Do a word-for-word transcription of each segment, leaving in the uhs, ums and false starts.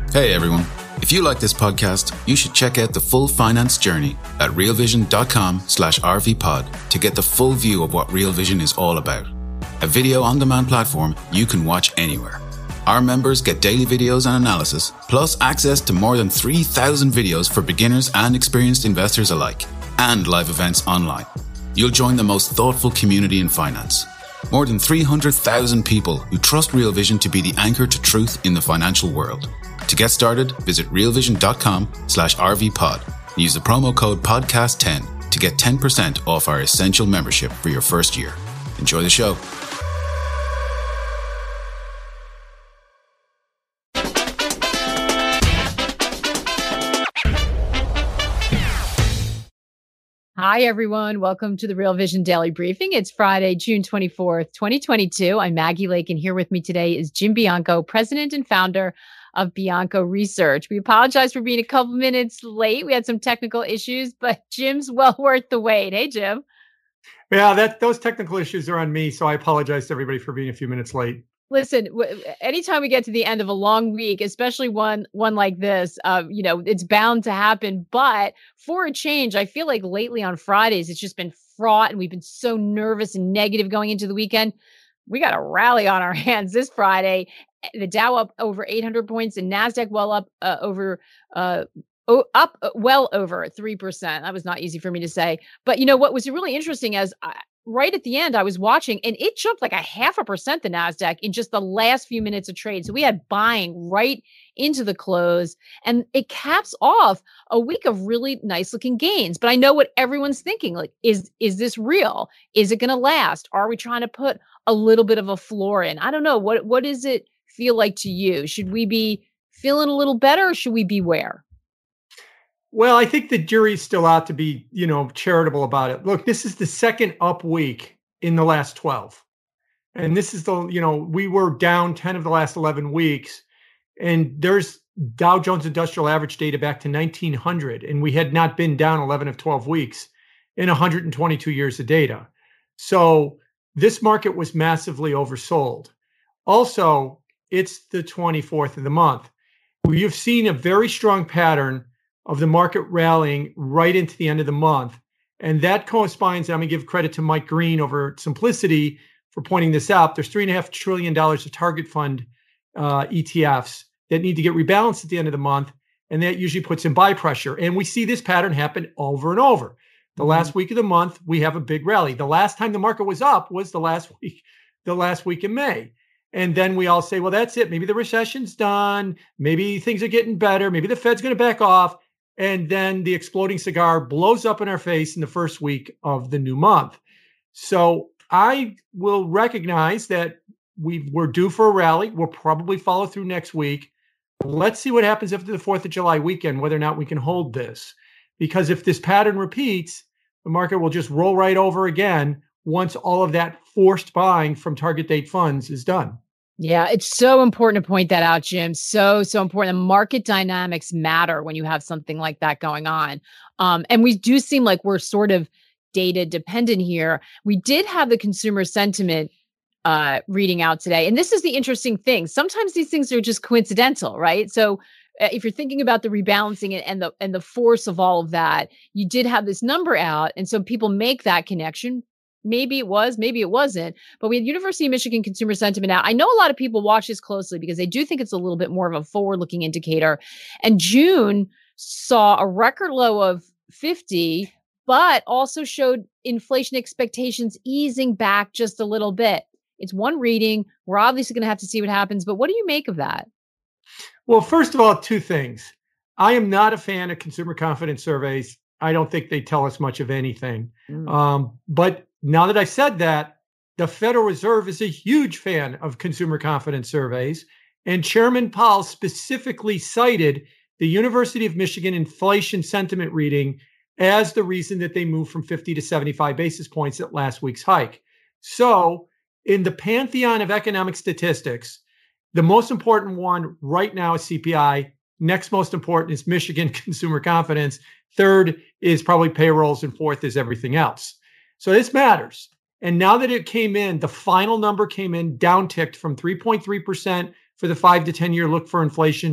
Hey everyone. If you like this podcast, you should check out the full finance journey at realvision.com slash rvpod to get the full view of what Real Vision is all about. A video on-demand platform you can watch anywhere. Our members get daily videos and analysis, plus access to more than three thousand videos for beginners and experienced investors alike, and live events online. You'll join the most thoughtful community in finance. More than three hundred thousand people who trust Real Vision to be the anchor to truth in the financial world. To get started, visit realvision.com slash rvpod and use the promo code podcast ten to get ten percent off our essential membership for your first year. Enjoy the show. Hi, everyone. Welcome to the Real Vision Daily Briefing. It's Friday, June twenty-fourth, twenty twenty-two. I'm Maggie Lake, and here with me today is Jim Bianco, president and founder of Bianco Research. We apologize for being a couple minutes late. We had some technical issues, but Jim's well worth the wait. Hey, Jim. Yeah, that those technical issues are on me, so I apologize to everybody for being a few minutes late. Listen, w- anytime we get to the end of a long week, especially one one like this, uh, you know, it's bound to happen. But for a change, I feel like lately on Fridays, it's just been fraught and we've been so nervous and negative going into the weekend. We got a rally on our hands this Friday. The Dow up over eight hundred points and NASDAQ well up uh, over uh, oh, up uh, well over three percent. That was not easy for me to say. But, you know, what was really interesting is I, right at the end, I was watching and it jumped like a half a percent, the NASDAQ, in just the last few minutes of trade. So we had buying right into the close and it caps off a week of really nice looking gains. But I know what everyone's thinking, like, is, is this real? Is it going to last? Are we trying to put a little bit of a floor in? I don't know. What, what does it feel like to you? Should we be feeling a little better or should we beware? Well, I think the jury's still out to be, you know, charitable about it. Look, this is the second up week in the last twelve. And this is the, you know, we were down ten of the last eleven weeks. And there's Dow Jones Industrial Average data back to nineteen hundred. And we had not been down eleven of twelve weeks in one hundred twenty-two years of data. So this market was massively oversold. Also, it's the twenty-fourth of the month. You've seen a very strong pattern of the market rallying right into the end of the month. And that corresponds, I'm going to give credit to Mike Green over at Simplicity for pointing this out. There's three and a half trillion dollars of target fund uh, E T Fs that need to get rebalanced at the end of the month. And that usually puts in buy pressure. And we see this pattern happen over and over. The mm-hmm. last week of the month, we have a big rally. The last time the market was up was the last week, the last week in May. And then we all say, well, that's it. Maybe the recession's done. Maybe things are getting better. Maybe the Fed's going to back off. And then the exploding cigar blows up in our face in the first week of the new month. So I will recognize that we, we're due for a rally. We'll probably follow through next week. Let's see what happens after the fourth of July weekend, whether or not we can hold this. Because if this pattern repeats, the market will just roll right over again once all of that forced buying from target date funds is done. Yeah, it's so important to point that out, Jim. So, so important. The market dynamics matter when you have something like that going on. Um, and we do seem like we're sort of data dependent here. We did have the consumer sentiment uh, reading out today. And this is the interesting thing. Sometimes these things are just coincidental, right? So uh, if you're thinking about the rebalancing and, and the and the force of all of that, you did have this number out. And so people make that connection. Maybe it was, maybe it wasn't, but we had University of Michigan consumer sentiment out. I know a lot of people watch this closely because they do think it's a little bit more of a forward-looking indicator. And June saw a record low of fifty, but also showed inflation expectations easing back just a little bit. It's one reading. We're obviously going to have to see what happens, but what do you make of that? Well, first of all, two things. I am not a fan of consumer confidence surveys. I don't think they tell us much of anything. Mm. Um, but now that I said that, the Federal Reserve is a huge fan of consumer confidence surveys. And Chairman Powell specifically cited the University of Michigan inflation sentiment reading as the reason that they moved from fifty to seventy-five basis points at last week's hike. So in the pantheon of economic statistics, the most important one right now is C P I. Next most important is Michigan consumer confidence. Third is probably payrolls. And fourth is everything else. So this matters. And now that it came in, the final number came in down ticked from three point three percent for the five to ten year look for inflation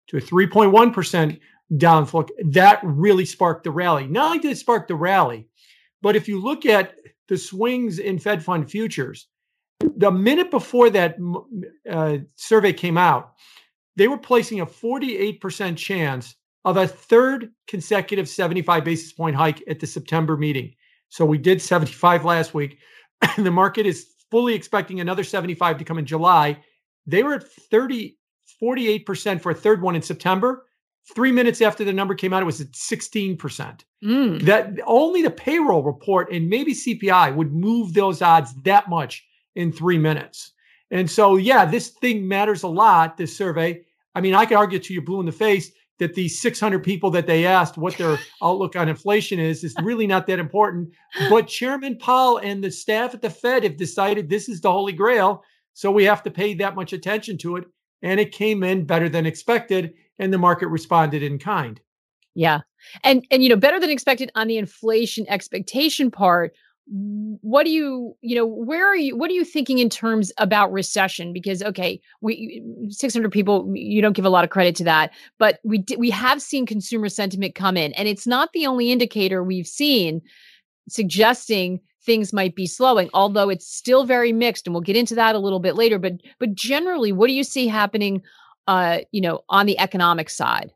to a three point one percent downfall. That really sparked the rally. Not only did it spark the rally, but if you look at the swings in Fed fund futures, the minute before that uh, survey came out, they were placing a forty-eight percent chance of a third consecutive seventy-five basis point hike at the September meeting. So we did seventy-five last week, and the market is fully expecting another seventy-five to come in July. They were at thirty, forty-eight percent for a third one in September. Three minutes after the number came out, it was at sixteen percent. Mm. That only the payroll report and maybe C P I would move those odds that much in three minutes. And so, yeah, this thing matters a lot, this survey. I mean, I could argue to you blue in the face that the six hundred people that they asked what their outlook on inflation is, is really not that important. But Chairman Powell and the staff at the Fed have decided this is the Holy Grail, so we have to pay that much attention to it. And it came in better than expected, and the market responded in kind. Yeah. And, and, you know, better than expected on the inflation expectation part. What do you, you know, where are you, what are you thinking in terms about recession? Because, okay, we, six hundred people, you don't give a lot of credit to that, but we, we have seen consumer sentiment come in, and it's not the only indicator we've seen suggesting things might be slowing, although it's still very mixed. And we'll get into that a little bit later, but, but generally, what do you see happening, uh, you know, on the economic side?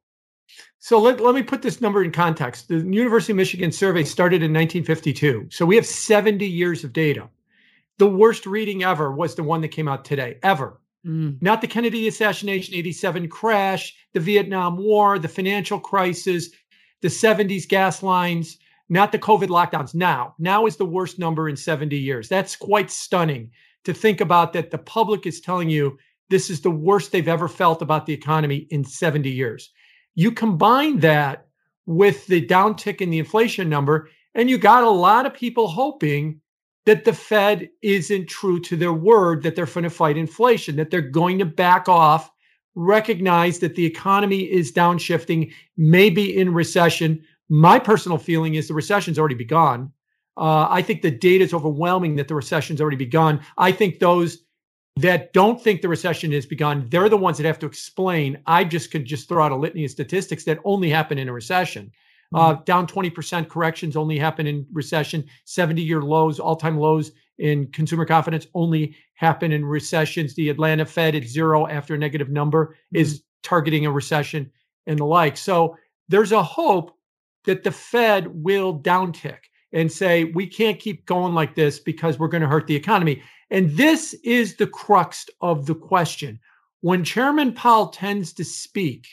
So let, let me put this number in context. The University of Michigan survey started in nineteen fifty-two. So we have seventy years of data. The worst reading ever was the one that came out today, ever. Mm. Not the Kennedy assassination, eighty-seven crash, the Vietnam War, the financial crisis, the seventies gas lines, not the COVID lockdowns. Now, now is the worst number in seventy years. That's quite stunning to think about, that the public is telling you this is the worst they've ever felt about the economy in seventy years. You combine that with the downtick in the inflation number, and you got a lot of people hoping that the Fed isn't true to their word, that they're going to fight inflation, that they're going to back off, recognize that the economy is downshifting, maybe in recession. My personal feeling is the recession's already begun. Uh, I think the data is overwhelming that the recession's already begun. I think those that don't think the recession has begun, they're the ones that have to explain. I just could just throw out a litany of statistics that only happen in a recession. Mm-hmm. Uh, down twenty percent corrections only happen in recession. seventy-year lows, all-time lows in consumer confidence only happen in recessions. The Atlanta Fed at zero after a negative number mm-hmm. is targeting a recession and the like. So there's a hope that the Fed will downtick and say, we can't keep going like this because we're going to hurt the economy. And this is the crux of the question. When Chairman Powell tends to speak,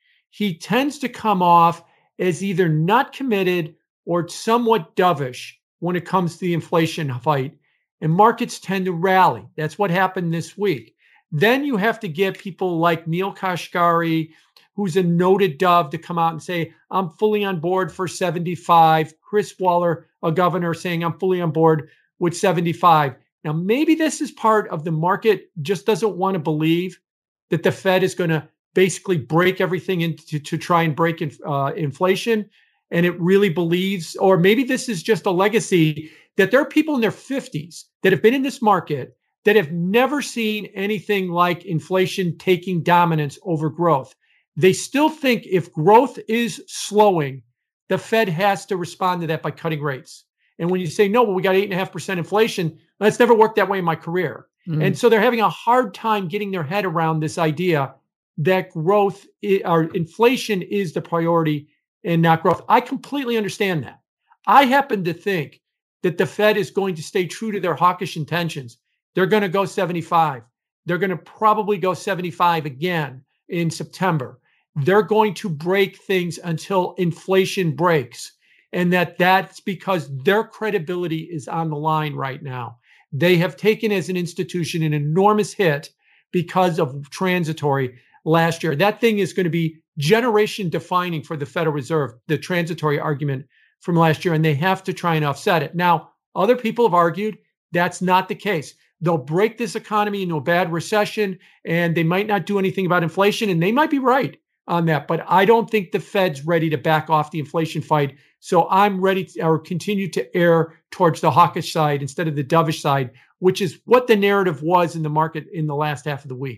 he tends to come off as either not committed or somewhat dovish when it comes to the inflation fight, and markets tend to rally. That's what happened this week. Then you have to get people like Neil Kashkari, who's a noted dove, to come out and say, I'm fully on board for seventy-five. Chris Waller, a governor, saying, I'm fully on board with seventy-five. Now, maybe this is part of the market just doesn't want to believe that the Fed is going to basically break everything into to try and break in, uh, inflation. And it really believes, or maybe this is just a legacy, that there are people in their fifties that have been in this market that have never seen anything like inflation taking dominance over growth. They still think if growth is slowing, the Fed has to respond to that by cutting rates. And when you say, no, well, we got eight and a half percent inflation, that's never worked that way in my career. Mm-hmm. And so they're having a hard time getting their head around this idea that growth is, or inflation is the priority and not growth. I completely understand that. I happen to think that the Fed is going to stay true to their hawkish intentions. They're going to go seventy-five. They're going to probably go seventy-five again in September. They're going to break things until inflation breaks. And that that's because their credibility is on the line right now. They have taken as an institution an enormous hit because of transitory last year. That thing is going to be generation defining for the Federal Reserve, the transitory argument from last year, and they have to try and offset it. Now, other people have argued that's not the case. They'll break this economy into a bad recession, and they might not do anything about inflation, and they might be right on that. But I don't think the Fed's ready to back off the inflation fight. So I'm ready to or continue to err towards the hawkish side instead of the dovish side, which is what the narrative was in the market in the last half of the week.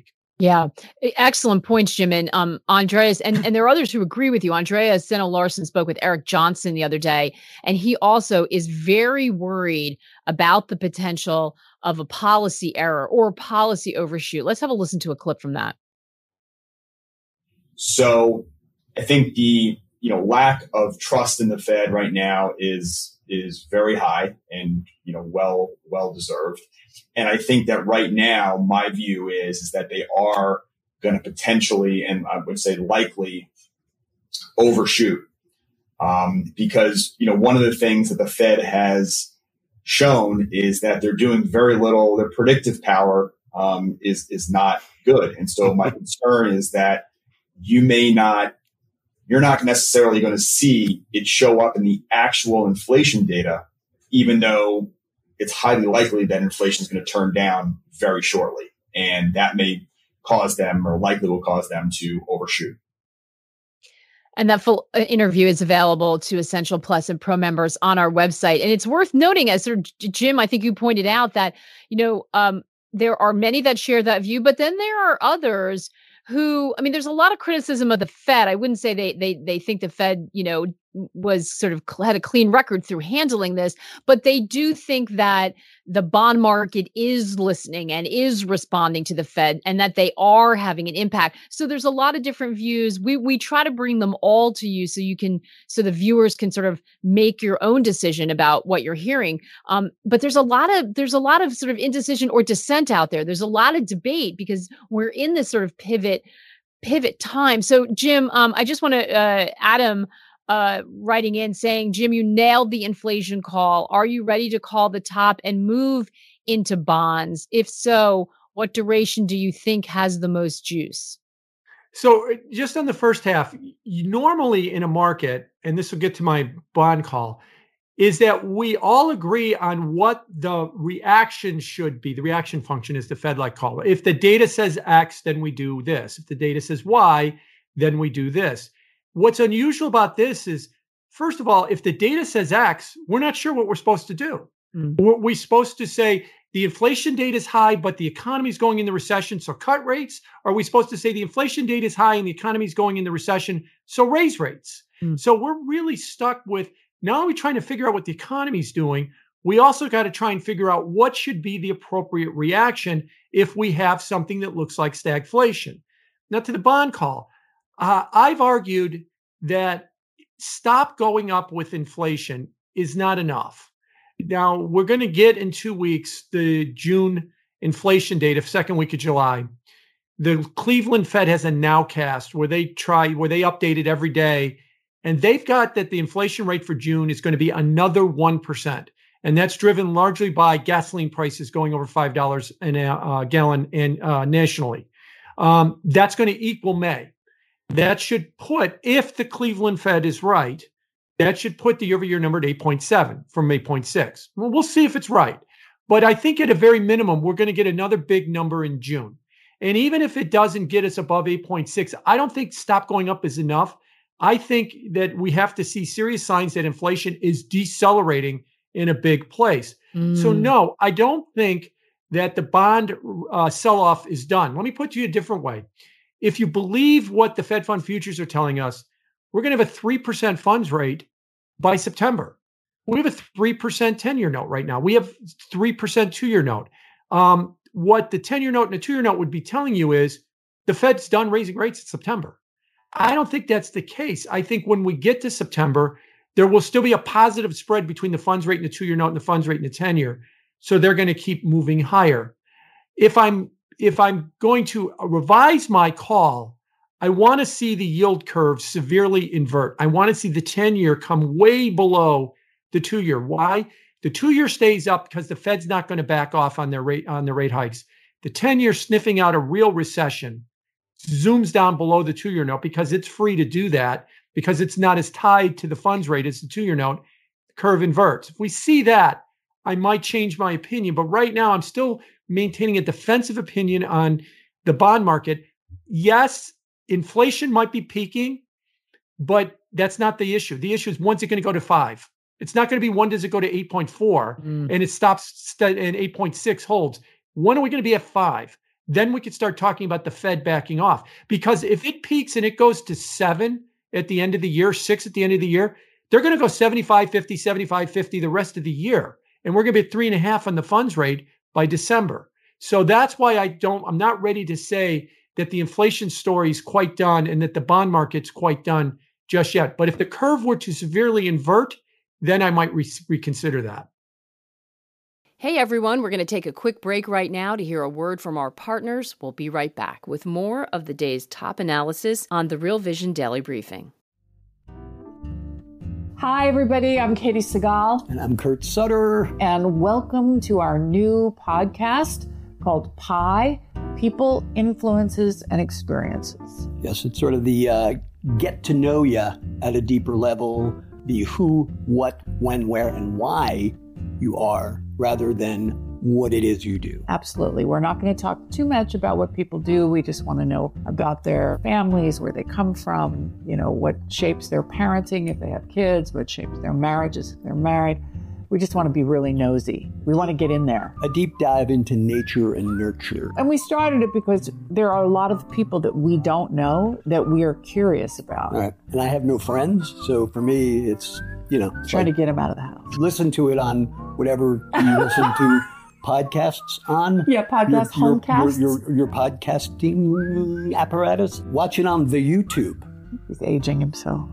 Yeah, e- excellent points, Jim. And um, Andreas, and, and there are others who agree with you. Andreas Seno Larson spoke with Eric Johnson the other day, and he also is very worried about the potential of a policy error or a policy overshoot. Let's have a listen to a clip from that. So I think the you know lack of trust in the Fed right now is is very high and you know well well deserved. And I think that right now, my view is, is that they are going to potentially, and I would say likely, overshoot. Um, because, you know, one of the things that the Fed has shown is that they're doing very little. Their predictive power um, is, is not good. And so my concern is that you may not, you're not necessarily going to see it show up in the actual inflation data, even though it's highly likely that inflation is going to turn down very shortly. And that may cause them, or likely will cause them, to overshoot. And that full interview is available to Essential Plus and Pro members on our website. And it's worth noting, as sort of Jim, I think you pointed out, that, you know, um, there are many that share that view, but then there are others who, I mean, there's a lot of criticism of the Fed. I wouldn't say they they they think the Fed, you know, was sort of had a clean record through handling this, but they do think that the bond market is listening and is responding to the Fed, and that they are having an impact. So there's a lot of different views. We we try to bring them all to you so you can, so the viewers can sort of make your own decision about what you're hearing. Um, but there's a lot of there's a lot of sort of indecision or dissent out there. There's a lot of debate because we're in this sort of pivot pivot time. So Jim, um, I just want to uh, Adam. Uh, writing in saying, Jim, you nailed the inflation call. Are you ready to call the top and move into bonds? If so, what duration do you think has the most juice? So just on the first half, you, normally in a market, and this will get to my bond call, is that we all agree on what the reaction should be. The reaction function is the Fed-like call. If the data says X, then we do this. If the data says Y, then we do this. What's unusual about this is, first of all, if the data says X, we're not sure what we're supposed to do. Mm. We're, we're supposed to say the inflation data is high, but the economy is going into recession, so cut rates? Or are we supposed to say the inflation data is high and the economy is going into recession, so raise rates? Mm. So we're really stuck with, not only trying to figure out what the economy is doing, we also got to try and figure out what should be the appropriate reaction if we have something that looks like stagflation. Now to the bond call. Uh, I've argued that stop going up with inflation is not enough. Now, we're going to get in two weeks the June inflation data, second week of July. The Cleveland Fed has a nowcast where they try, where they update it every day. And they've got that the inflation rate for June is going to be another one percent. And that's driven largely by gasoline prices going over five dollars a uh, gallon and uh, nationally. Um, that's going to equal May. That should put, if the Cleveland Fed is right, that should put the year-over-year number at eight point seven from eight point six. Well, we'll see if it's right. But I think at a very minimum, we're going to get another big number in June. And even if it doesn't get us above eight point six, I don't think stop going up is enough. I think that we have to see serious signs that inflation is decelerating in a big place. Mm. So no, I don't think that the bond uh, sell-off is done. Let me put you a different way. If you believe what the Fed Fund futures are telling us, we're going to have a three percent funds rate by September. We have a three percent ten-year note right now. We have three percent two-year note. Um, what the ten-year note and the two-year note would be telling you is the Fed's done raising rates in September. I don't think that's the case. I think when we get to September, there will still be a positive spread between the funds rate and the two-year note and the funds rate and the ten-year. So they're going to keep moving higher. If I'm If I'm going to revise my call, I want to see the yield curve severely invert. I want to see the ten-year come way below the two-year. Why? The two-year stays up because the Fed's not going to back off on their rate on their rate hikes. The ten-year sniffing out a real recession zooms down below the two-year note because it's free to do that because it's not as tied to the funds rate as the two-year note. The curve inverts. If we see that, I might change my opinion. But right now, I'm still maintaining a defensive opinion on the bond market. Yes, inflation might be peaking, but that's not the issue. The issue is, when's it going to go to five? It's not going to be when does it go to eight point four mm. and it stops st- and eight point six holds. When are we going to be at five? then we could start talking about the Fed backing off. Because if it peaks and it goes to seven at the end of the year, six at the end of the year, they're going to go seventy-five, fifty, seventy-five, fifty the rest of the year. And we're going to be at three and a half on the funds rate by December. So that's why I don't, I'm not ready to say that the inflation story is quite done and that the bond market's quite done just yet. But if the curve were to severely invert, then I might re- reconsider that. Hey everyone, we're going to take a quick break right now to hear a word from our partners. We'll be right back with more of the day's top analysis on the Real Vision Daily Briefing. Hi everybody, I'm Katie Segal. And I'm Kurt Sutter. And welcome to our new podcast called Pi, People, Influences, and Experiences. Yes, it's sort of the uh, get to know you at a deeper level, the who, what, when, where, and why you are, rather than what it is you do. Absolutely. We're not going to talk too much about what people do. We just want to know about their families, where they come from, you know, what shapes their parenting if they have kids, what shapes their marriages if they're married. We just want to be really nosy. We want to get in there. A deep dive into nature and nurture. And we started it because there are a lot of people that we don't know that we are curious about. All right. And I have no friends. So for me, it's, you know. Trying like, to get them out of the house. Listen to it on whatever you listen to podcasts on. Yeah, podcast, your, homecasts. Your, your, your podcasting apparatus. Watch it on the YouTube. He's aging himself.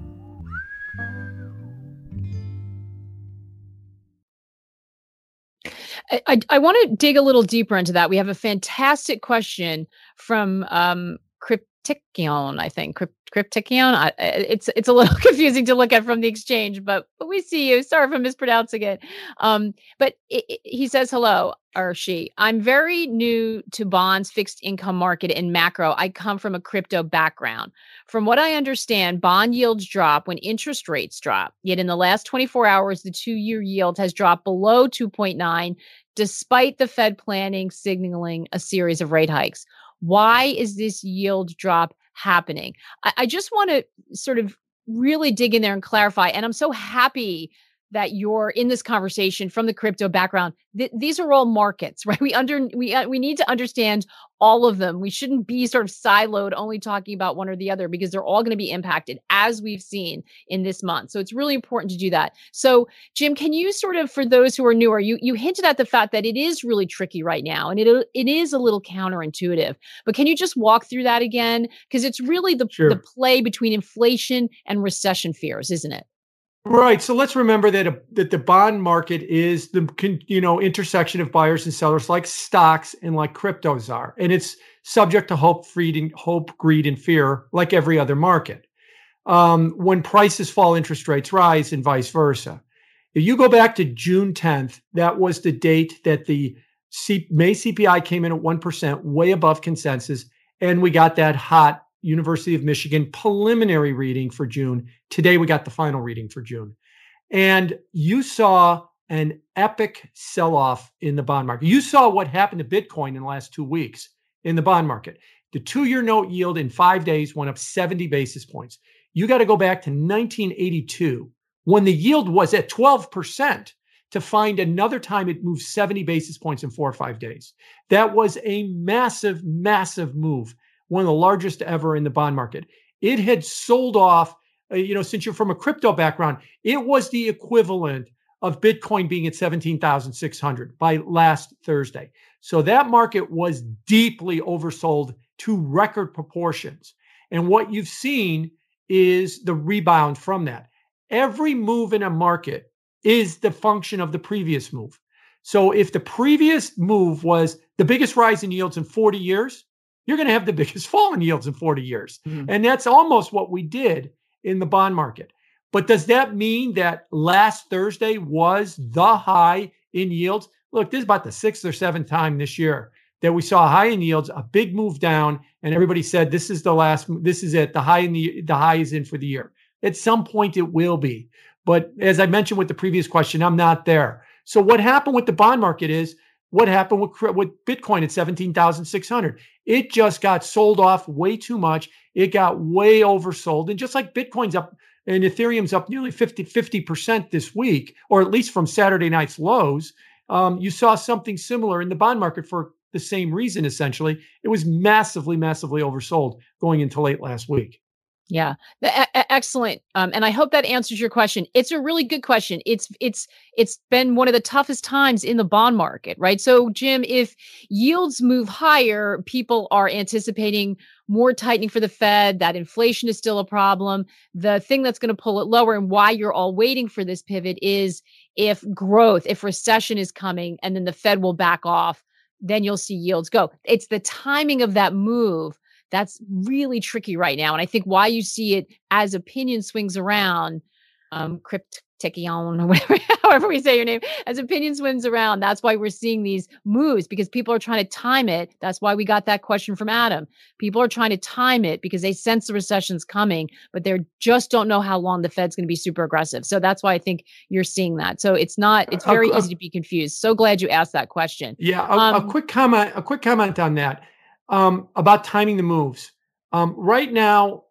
I, I want to dig a little deeper into that. We have a fantastic question from um, Cryptikion, I think. Crypt, Cryptikion. I, it's it's a little confusing to look at from the exchange, but, but we see you. Sorry if I'm mispronouncing it. Um, but it, it, he says, hello, or she. I'm very new to bonds, fixed income market, and macro. I come from a crypto background. From what I understand, bond yields drop when interest rates drop. Yet in the last twenty-four hours, the two-year yield has dropped below two point nine, despite the Fed planning, signaling a series of rate hikes. Why is this yield drop happening? I, I just want to sort of really dig in there and clarify. And I'm so happy that you're in this conversation from the crypto background. Th- these are all markets, right? We under we uh, we need to understand all of them. We shouldn't be sort of siloed, only talking about one or the other, because they're all going to be impacted, as we've seen in this month. So it's really important to do that. So, Jim, can you sort of, for those who are newer, you you hinted at the fact that it is really tricky right now, and it it is a little counterintuitive. But can you just walk through that again? Because it's really the Sure. the play between inflation and recession fears, isn't it? Right. So let's remember that a, that the bond market is the you know intersection of buyers and sellers, like stocks and like cryptos are, and it's subject to hope, greed, and hope, greed, and fear, like every other market. Um, when prices fall, interest rates rise, and vice versa. If you go back to June tenth, that was the date that the C- May C P I came in at one percent, way above consensus, and we got that hot University of Michigan preliminary reading for June. Today, we got the final reading for June. And you saw an epic sell-off in the bond market. You saw what happened to Bitcoin in the last two weeks in the bond market. The two-year note yield in five days went up seventy basis points. You got to go back to nineteen eighty-two when the yield was at twelve percent to find another time it moved seventy basis points in four or five days. That was a massive, massive move. One of the largest ever in the bond market. It had sold off, uh, you know, since you're from a crypto background, it was the equivalent of Bitcoin being at seventeen thousand six hundred by last Thursday. So that market was deeply oversold to record proportions. And what you've seen is the rebound from that. Every move in a market is the function of the previous move. So if the previous move was the biggest rise in yields in forty years, you're going to have the biggest fall in yields in forty years. Mm-hmm. And that's almost what we did in the bond market. But does that mean that last Thursday was the high in yields? Look, this is about the sixth or seventh time this year that we saw a high in yields, a big move down, and everybody said, this is the last, this is it. The high in the, the high is in for the year. At some point it will be. But as I mentioned with the previous question, I'm not there. So what happened with the bond market is, what happened with, with Bitcoin at seventeen thousand six hundred? It just got sold off way too much. It got way oversold. And just like Bitcoin's up and Ethereum's up nearly fifty percent this week, or at least from Saturday night's lows, um, you saw something similar in the bond market for the same reason, essentially. It was massively, massively oversold going into late last week. Yeah, the, a- excellent. Um, and I hope that answers your question. It's a really good question. It's it's it's been one of the toughest times in the bond market, right? So, Jim, if yields move higher, people are anticipating more tightening for the Fed. That inflation is still a problem. The thing that's going to pull it lower, and why you're all waiting for this pivot, is if growth, if recession is coming, and then the Fed will back off, then you'll see yields go. It's the timing of that move that's really tricky right now. And I think why you see it as opinion swings around, um, Cryptikion, or whatever, however we say your name, as opinion swings around, that's why we're seeing these moves, because people are trying to time it. That's why we got that question from Adam. People are trying to time it because they sense the recession's coming, but they just don't know how long the Fed's going to be super aggressive. So that's why I think you're seeing that. So it's not, it's very uh, uh, easy to be confused. So glad you asked that question. Yeah. A, um, a quick comment, a quick comment on that. Um, about timing the moves. Um, right now,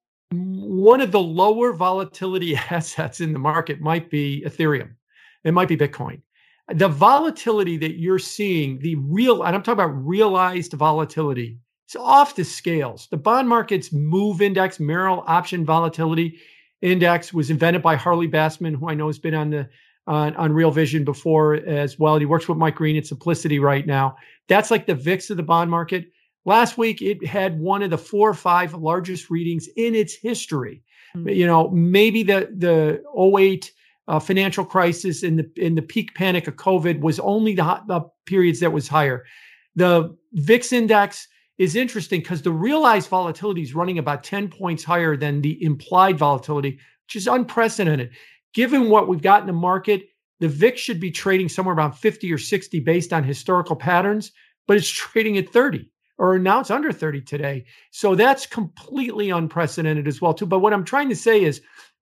one of the lower volatility assets in the market might be Ethereum. It might be Bitcoin. The volatility that you're seeing, the real, and I'm talking about realized volatility, it's off the scales. The bond market's MOVE index, Merrill Option Volatility Index, was invented by Harley Bassman, who I know has been on the on, on Real Vision before as well. He works with Mike Green at Simplicity right now. That's like the V I X of the bond market. Last week, it had one of the four or five largest readings in its history. Mm-hmm. You know, maybe the the oh eight uh, financial crisis and the in the peak panic of COVID was only the, hot, the periods that was higher. The V I X index is interesting because the realized volatility is running about ten points higher than the implied volatility, which is unprecedented. Given what we've got in the market, the V I X should be trading somewhere around fifty or sixty based on historical patterns, but it's trading at thirty. Or now it's under thirty today. So that's completely unprecedented as well, too. But what I'm trying to say is,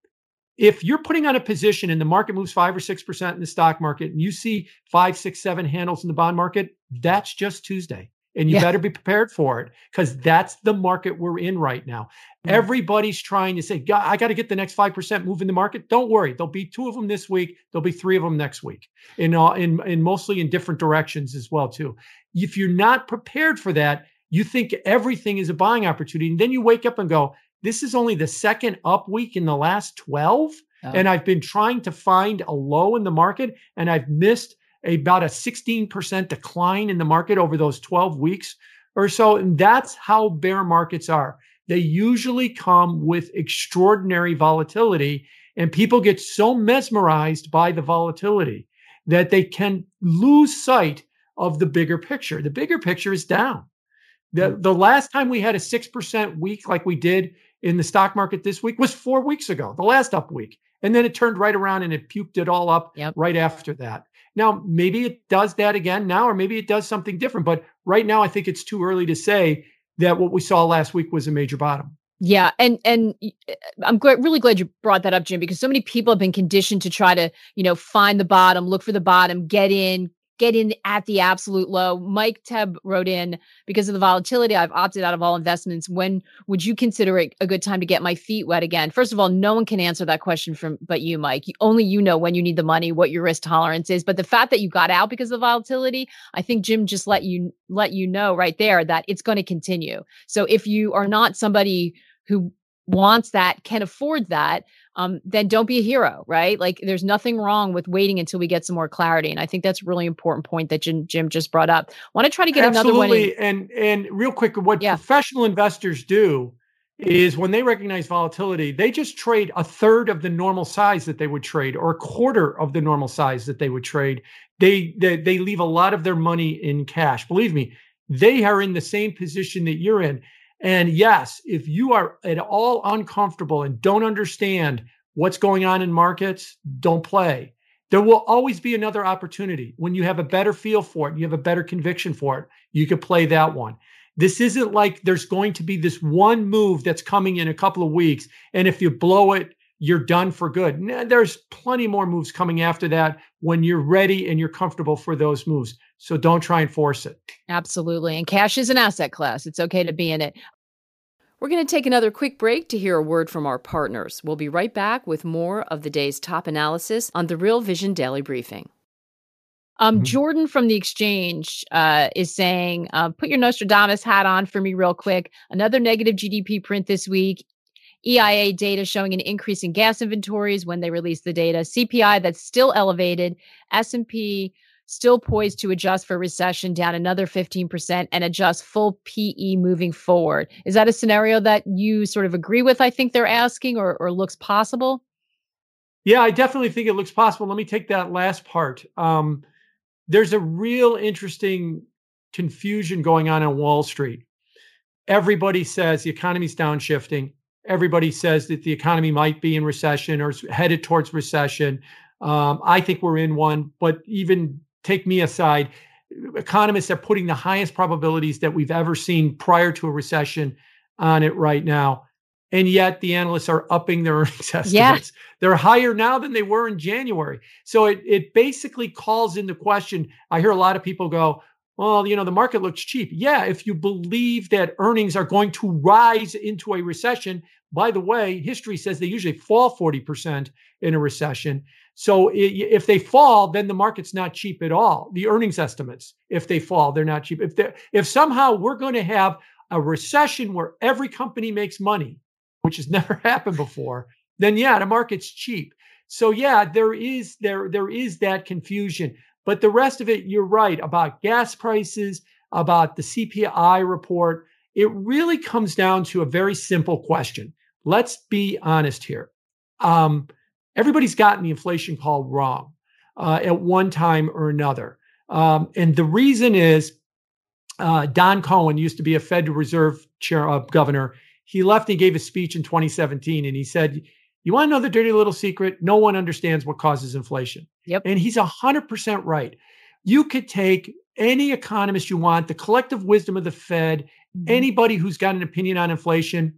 if you're putting on a position and the market moves five or six percent in the stock market, and you see five, six, seven handles in the bond market, that's just Tuesday. And you yeah. better be prepared for it, because that's the market we're in right now. Mm-hmm. Everybody's trying to say, God, I got to get the next five percent move in the market. Don't worry. There'll be two of them this week. There'll be three of them next week, in, uh, in, in mostly in different directions as well, too. If you're not prepared for that, you think everything is a buying opportunity. And then you wake up and go, this is only the second up week in the last twelve. Oh. And I've been trying to find a low in the market, and I've missed about a sixteen percent decline in the market over those twelve weeks or so. And that's how bear markets are. They usually come with extraordinary volatility, and people get so mesmerized by the volatility that they can lose sight of the bigger picture. The bigger picture is down. The, the last time we had a six percent week like we did in the stock market this week was four weeks ago, the last up week. And then it turned right around and it puked it all up yep. right after that. Now, maybe it does that again now, or maybe it does something different. But right now, I think it's too early to say that what we saw last week was a major bottom. Yeah. And and I'm glad, really glad you brought that up, Jim, because so many people have been conditioned to try to, you know, find the bottom, look for the bottom, get in, get in at the absolute low. Mike Tebb wrote in, because of the volatility, I've opted out of all investments. When would you consider it a good time to get my feet wet again? First of all, no one can answer that question from but you, Mike. You, only you know when you need the money, what your risk tolerance is. But the fact that you got out because of the volatility, I think Jim just let you let you know right there that it's going to continue. So if you are not somebody who wants that, can afford that, um, then don't be a hero, right? Like, there's nothing wrong with waiting until we get some more clarity. And I think that's a really important point that Jim, Jim just brought up. I want to try to get Absolutely. another one in. And, and real quick, what yeah. professional investors do is when they recognize volatility, they just trade a third of the normal size that they would trade, or a quarter of the normal size that they would trade. They, they, they leave a lot of their money in cash. Believe me, they are in the same position that you're in. And yes, if you are at all uncomfortable and don't understand what's going on in markets, don't play. There will always be another opportunity. When you have a better feel for it, you have a better conviction for it, you could play that one. This isn't like there's going to be this one move that's coming in a couple of weeks, and if you blow it, you're done for good. There's plenty more moves coming after that when you're ready and you're comfortable for those moves. So don't try and force it. Absolutely. And cash is an asset class. It's okay to be in it. We're going to take another quick break to hear a word from our partners. We'll be right back with more of the day's top analysis on the Real Vision Daily Briefing. Um, Mhm. Jordan from the Exchange uh, is saying, uh, put your Nostradamus hat on for me real quick. Another negative G D P print this week. E I A data showing an increase in gas inventories when they release the data. C P I that's still elevated. S and P still poised to adjust for recession, down another fifteen percent, and adjust full P E moving forward. Is that a scenario that you sort of agree with, I think they're asking, or, or looks possible? Yeah, I definitely think it looks possible. Let me take that last part. Um, there's a real interesting confusion going on on Wall Street. Everybody says the economy's downshifting. Everybody says that the economy might be in recession or is headed towards recession. Um, I think we're in one, but even take me aside, economists are putting the highest probabilities that we've ever seen prior to a recession on it right now. And yet the analysts are upping their earnings estimates. Yeah. They're higher now than they were in January. So it, it basically calls into question. I hear a lot of people go, well, you know, the market looks cheap. Yeah, if you believe that earnings are going to rise into a recession, by the way, history says they usually fall forty percent in a recession. So if they fall, then the market's not cheap at all. The earnings estimates, if they fall, they're not cheap. If they if somehow we're going to have a recession where every company makes money, which has never happened before, then yeah, the market's cheap. So yeah, there is there there is that confusion. But the rest of it, you're right about gas prices, about the C P I report. It really comes down to a very simple question. Let's be honest here. Um, everybody's gotten the inflation call wrong uh, at one time or another. Um, and the reason is uh, Don Cohen used to be a Federal Reserve chair, uh, governor. He left and gave a speech in twenty seventeen, and he said, you want to know the dirty little secret? No one understands what causes inflation. Yep. And he's one hundred percent right. You could take any economist you want, the collective wisdom of the Fed, mm-hmm. anybody who's got an opinion on inflation,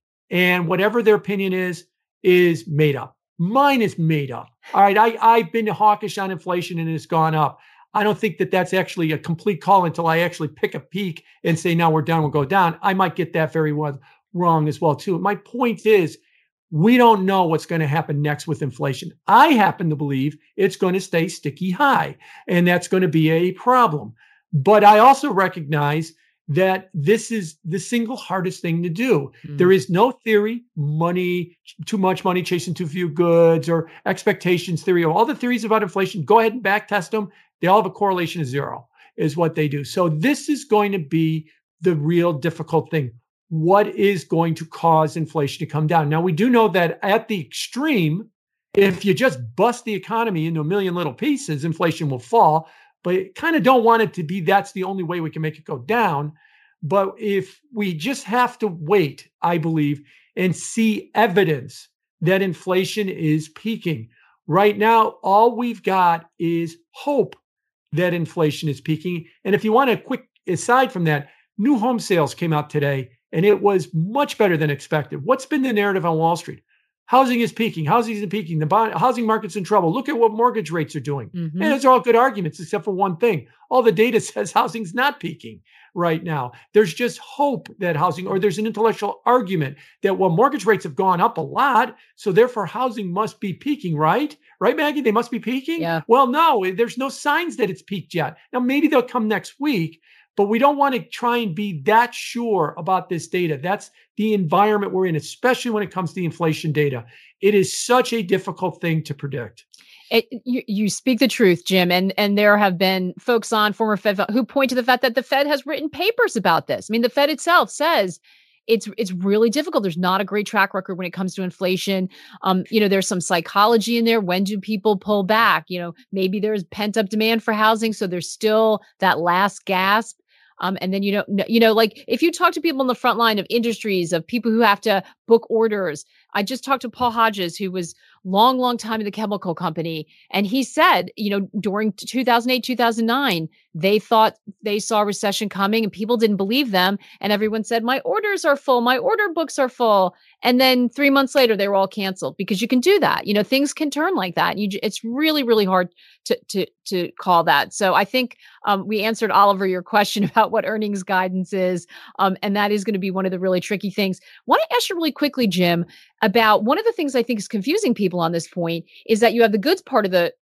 and whatever their opinion is, is made up. Mine is made up. All right, I, I've been hawkish on inflation and it's gone up. I don't think that that's actually a complete call until I actually pick a peak and say, now we're done, we'll go down. I might get that very well wrong as well, too. My point is, we don't know what's going to happen next with inflation. I happen to believe it's going to stay sticky high, and that's going to be a problem. But I also recognize that this is the single hardest thing to do. Mm. There is no theory, money, too much money chasing too few goods, or expectations theory, or all the theories about inflation. Go ahead and back test them. They all have a correlation of zero, is what they do. So this is going to be the real difficult thing. What is going to cause inflation to come down? Now, we do know that at the extreme, if you just bust the economy into a million little pieces, inflation will fall. But kind of don't want it to be that's the only way we can make it go down. But if we just have to wait, I believe, and see evidence that inflation is peaking. Right now, all we've got is hope that inflation is peaking. And if you want a quick aside from that, new home sales came out today, and it was much better than expected. What's been the narrative on Wall Street? Housing is peaking. Housing is peaking. The bond, housing market's in trouble. Look at what mortgage rates are doing. Mm-hmm. And those are all good arguments, except for one thing. All the data says housing's not peaking right now. There's just hope that housing, or there's an intellectual argument that, well, mortgage rates have gone up a lot, so therefore housing must be peaking, right? Right, Maggie? They must be peaking? Yeah. Well, no, there's no signs that it's peaked yet. Now, maybe they'll come next week, but we don't want to try and be that sure about this data. That's the environment we're in, especially when it comes to the inflation data. It is such a difficult thing to predict. It, you, you speak the truth, Jim, and and there have been folks on former Fed who point to the fact that the Fed has written papers about this. I mean, the Fed itself says it's it's really difficult. There's not a great track record when it comes to inflation. Um, you know, there's some psychology in there. When do people pull back? You know, maybe there's pent up demand for housing, so there's still that last gasp. Um, and then, you know, you know, like if you talk to people on the front line of industries, of people who have to book orders. I just talked to Paul Hodges, who was long, long time in the chemical company. And he said, you know, during two thousand eight, two thousand nine, they thought they saw a recession coming and people didn't believe them. And everyone said, my orders are full, my order books are full. And then three months later, they were all canceled, because you can do that. You know, things can turn like that. You, it's really, really hard to, to, to call that. So I think um, we answered, Oliver, your question about what earnings guidance is. Um, and that is going to be one of the really tricky things. I want to ask you really quickly, Jim, about one of the things I think is confusing people on this point is that you have the goods part of the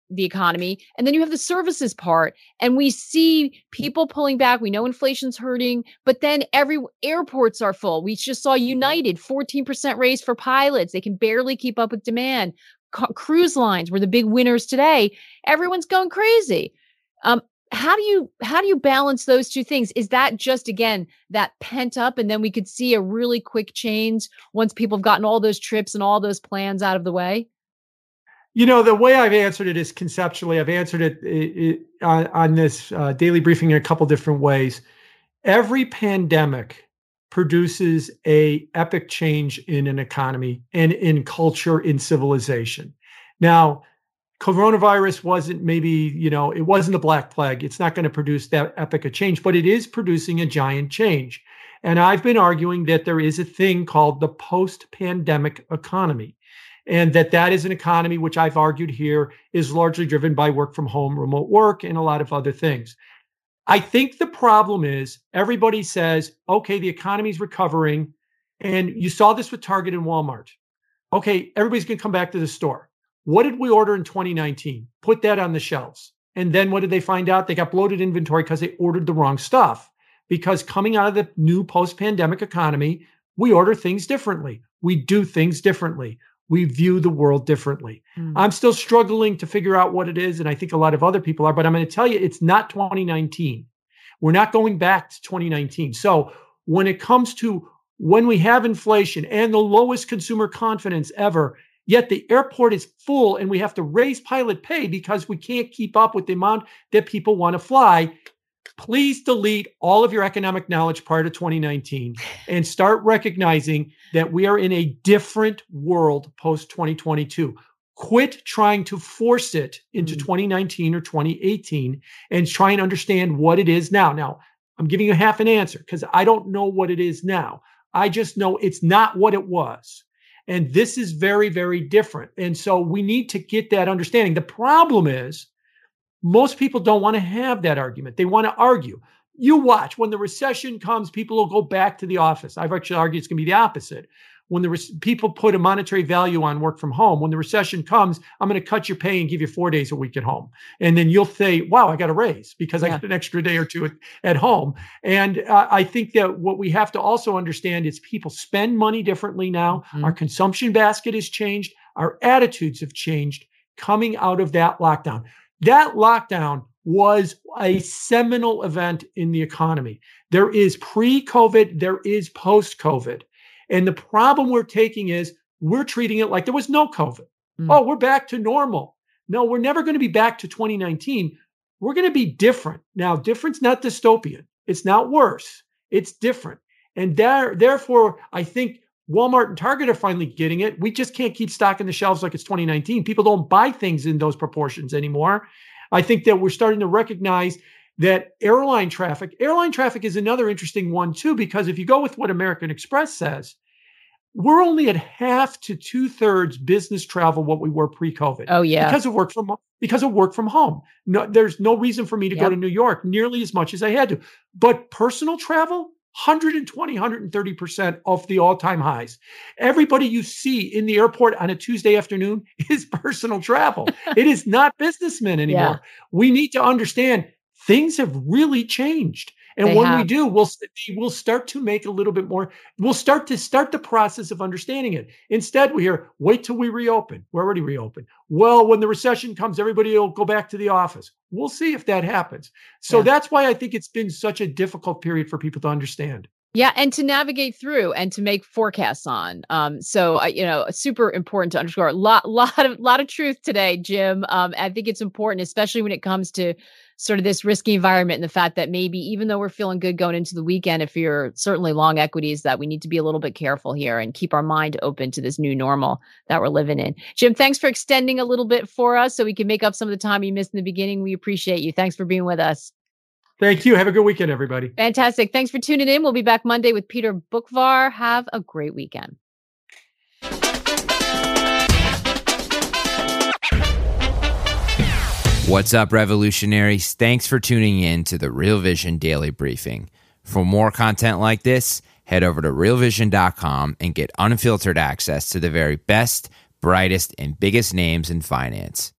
the economy. And then you have the services part. And we see people pulling back. We know inflation's hurting, but then every airports are full. We just saw United, fourteen percent raise for pilots. They can barely keep up with demand. C- cruise lines were the big winners today. Everyone's going crazy. Um, how do you how do you balance those two things? Is that just, again, that pent up, and then we could see a really quick change once people have gotten all those trips and all those plans out of the way? You know, the way I've answered it is conceptually. I've answered it, it, it on, on this uh, daily briefing in a couple different ways. Every pandemic produces a epic change in an economy and in culture, in civilization. Now, coronavirus wasn't maybe, you know, it wasn't the Black Plague. It's not going to produce that epic a change, but it is producing a giant change. And I've been arguing that there is a thing called the post-pandemic economy. And that that is an economy, which I've argued here, is largely driven by work from home, remote work, and a lot of other things. I think the problem is everybody says, okay, the economy's recovering. And you saw this with Target and Walmart. Okay, everybody's going to come back to the store. What did we order in twenty nineteen? Put that on the shelves. And then what did they find out? They got bloated inventory because they ordered the wrong stuff. Because coming out of the new post-pandemic economy, we order things differently. We do things differently. We view the world differently. Mm. I'm still struggling to figure out what it is, and I think a lot of other people are, but I'm going to tell you, it's not twenty nineteen. We're not going back to twenty nineteen. So when it comes to when we have inflation and the lowest consumer confidence ever, yet the airport is full and we have to raise pilot pay because we can't keep up with the amount that people want to fly, please delete all of your economic knowledge prior to twenty nineteen and start recognizing that we are in a different world post twenty twenty-two. Quit trying to force it into mm. twenty nineteen or twenty eighteen and try and understand what it is now. Now, I'm giving you half an answer because I don't know what it is now. I just know it's not what it was. And this is very, very different. And so we need to get that understanding. The problem is, most people don't want to have that argument. They want to argue. You watch, when the recession comes, people will go back to the office. I've actually argued it's going to be the opposite. When the re- people put a monetary value on work from home, when the recession comes, I'm going to cut your pay and give you four days a week at home. And then you'll say, wow, I got a raise because yeah. I got an extra day or two at, at home. And uh, I think that what we have to also understand is people spend money differently now. Mm-hmm. Our consumption basket has changed. Our attitudes have changed coming out of that lockdown. That lockdown was a seminal event in the economy. There is pre-COVID, there is post-COVID. And the problem we're taking is we're treating it like there was no COVID. Mm. Oh, we're back to normal. No, we're never going to be back to twenty nineteen. We're going to be different. Now, different's not dystopian. It's not worse. It's different. And there, therefore, I think Walmart and Target are finally getting it. We just can't keep stocking the shelves like it's twenty nineteen. People don't buy things in those proportions anymore. I think that we're starting to recognize that airline traffic, airline traffic is another interesting one too, because if you go with what American Express says, we're only at half to two thirds business travel what we were pre-COVID. Oh yeah, because of work from because of work from home. No, there's no reason for me to yep. go to New York nearly as much as I had to. But personal travel, one hundred twenty, one hundred thirty percent off the all-time highs. Everybody you see in the airport on a Tuesday afternoon is personal travel. It is not businessmen anymore. Yeah. We need to understand things have really changed. And they when have. we do, we'll, we'll start to make a little bit more, we'll start to start the process of understanding it. Instead, we hear, wait till we reopen. We're already reopened. Well, when the recession comes, everybody will go back to the office. We'll see if that happens. So yeah. that's why I think it's been such a difficult period for people to understand. Yeah, and to navigate through and to make forecasts on. Um, so, uh, you know, super important to underscore. A lot, lot of, lot of truth today, Jim. Um, I think it's important, especially when it comes to sort of this risky environment and the fact that maybe even though we're feeling good going into the weekend, if you're certainly long equities, that we need to be a little bit careful here and keep our mind open to this new normal that we're living in. Jim, thanks for extending a little bit for us so we can make up some of the time you missed in the beginning. We appreciate you. Thanks for being with us. Thank you. Have a good weekend, everybody. Fantastic. Thanks for tuning in. We'll be back Monday with Peter Boockvar. Have a great weekend. What's up, revolutionaries? Thanks for tuning in to the Real Vision Daily Briefing. For more content like this, head over to real vision dot com and get unfiltered access to the very best, brightest, and biggest names in finance.